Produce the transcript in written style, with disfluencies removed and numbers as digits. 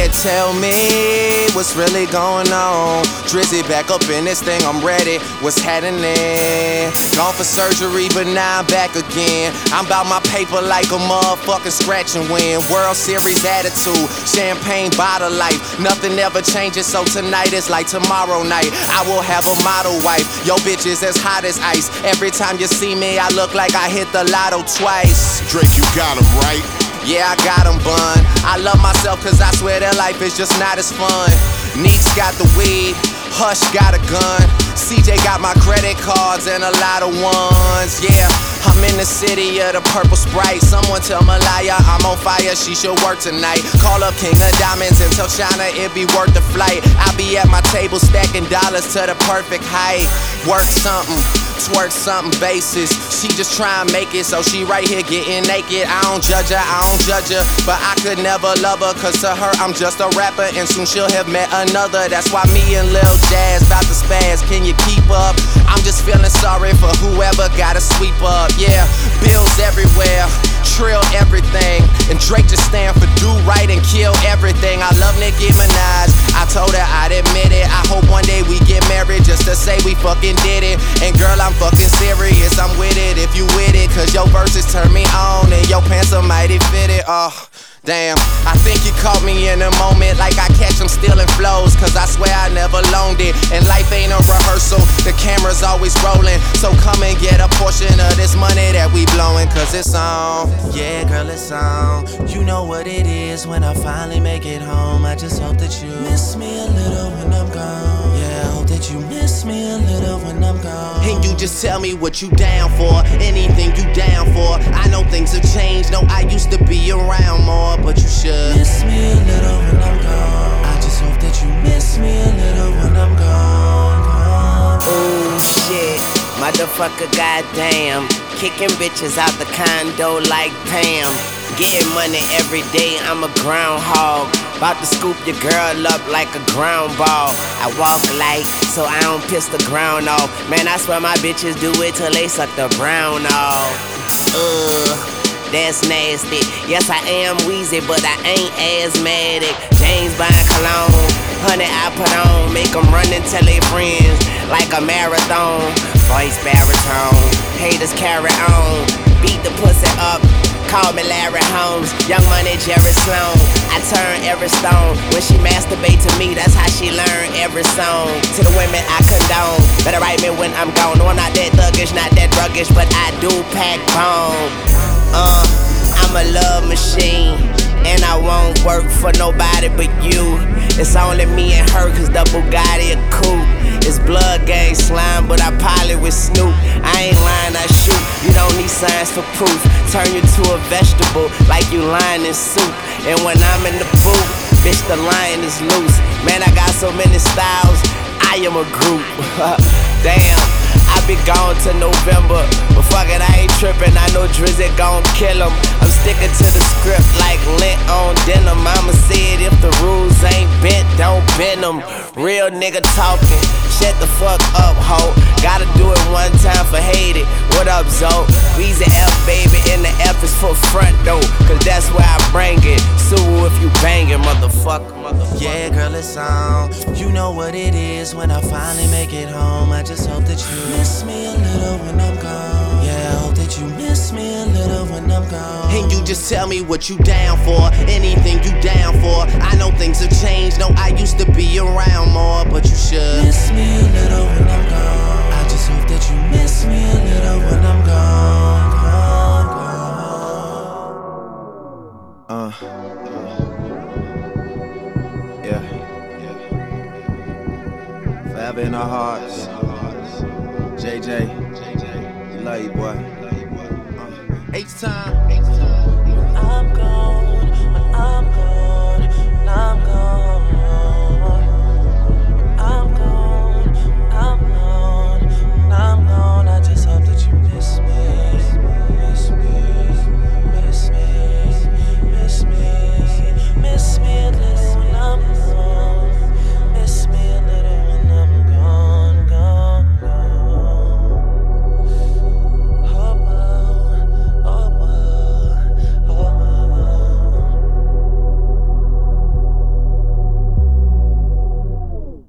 Yeah, tell me what's really going on. Drizzy back up in this thing, I'm ready. What's happening? Gone for surgery, but now I'm back again. I'm about my paper like a motherfucking scratch and win. World Series attitude, champagne bottle life. Nothing ever changes, so tonight is like tomorrow night. I will have a model wife. Yo, bitch is as hot as ice. Every time you see me, I look like I hit the lotto twice. Drake, you got him right. Yeah, I got him, bun. I love myself cause I swear that life is just not as fun. Neeks got the weed, Hush got a gun. CJ got my credit cards and a lot of ones. Yeah, I'm in the city of the purple Sprite. Someone tell Malaya I'm on fire, she should work tonight. Call up King of Diamonds and tell China it be worth the flight. I be at my table stacking dollars to the perfect height. Work something, twerk something basis. She just try and make it, so she right here getting naked. I don't judge her, but I could never love her, cause to her I'm just a rapper and soon she'll have met another. That's why me and Lil Jazz bout to spaz, can you keep up? I'm just feeling sorry for whoever gotta sweep up. Yeah, bills everywhere, trill everything, and Drake just stand for do right and kill everything. I love Nicki Minaj, I told her I'd admit it. I hope one day we get married just to say we fucking did it. And girl, I'm fucking serious, I'm with it if you with it, cause your verses turn me on and your pants are mighty fitted. Oh, damn, I think you caught me in a moment like I catch them stealing flows, cause I swear I never loaned it. And life ain't a rehearsal, the camera's always rolling. So come and get a portion of this money that we blowing, cause it's on. Yeah, girl, it's on. You know what it is when I finally make it home. I just hope that you miss me a little when I'm gone. Yeah, I hope that you miss me a little when I'm gone. And you just tell me what you down for, anything you down for. I know things have changed, no, I used to be around more, but you should miss me a little when I'm gone. I just hope that you miss me a little when I'm gone. Oh shit, motherfucker, goddamn. Kicking bitches out the condo like Pam. Getting money every day, I'm a groundhog. About to scoop your girl up like a ground ball. I walk light so I don't piss the ground off. Man, I swear my bitches do it till they suck the brown off. That's nasty. Yes, I am wheezy, but I ain't asthmatic. James Bond cologne, honey I put on. Make them run and tell their friends like a marathon. Voice baritone, haters carry on. Beat the pussy up, call me Larry Holmes. Young Money, Jerry Sloan. I turn every stone. When she masturbate to me, that's how she learn every song. To the women I condone, better write me when I'm gone. No, I'm not that thuggish, not that ruggish, but I do pack bone. I'm a love machine, and I won't work for nobody but you. It's only me and her, cause the Bugatti a coupe. It's blood gang slime, but I pilot with Snoop. I ain't lying, I shoot. You don't need science for proof. Turn you to a vegetable like you lying in soup. And when I'm in the booth, bitch, the lion is loose. Man, I got so many styles, I am a group. Damn, I be gone to November, but fuck it, I ain't trippin'. I know Drizzy gon' kill him. I'm sticking to the script like lint on denim. Mama said if the rules ain't bent, don't bend them. Real nigga talking, shut the fuck up, ho. Gotta do it one time for hate it. What up, Zo? Weezy F, baby, and the F is for front door, cause that's where I bring it. Sue if you bangin', motherfucker. Yeah, girl, it's on. You know what it is when I finally make it home. I just hope that you miss me a little when I'm gone. Yeah, I hope that you miss me a little when I'm gone. And you just tell me what you down for, anything you down for. I know things have changed, no, I used to be around more, but you should miss me a little when I'm gone. I just hope that you miss me a little when I'm gone. Yeah. Forever in our hearts. JJ, we love you, boy. H-time.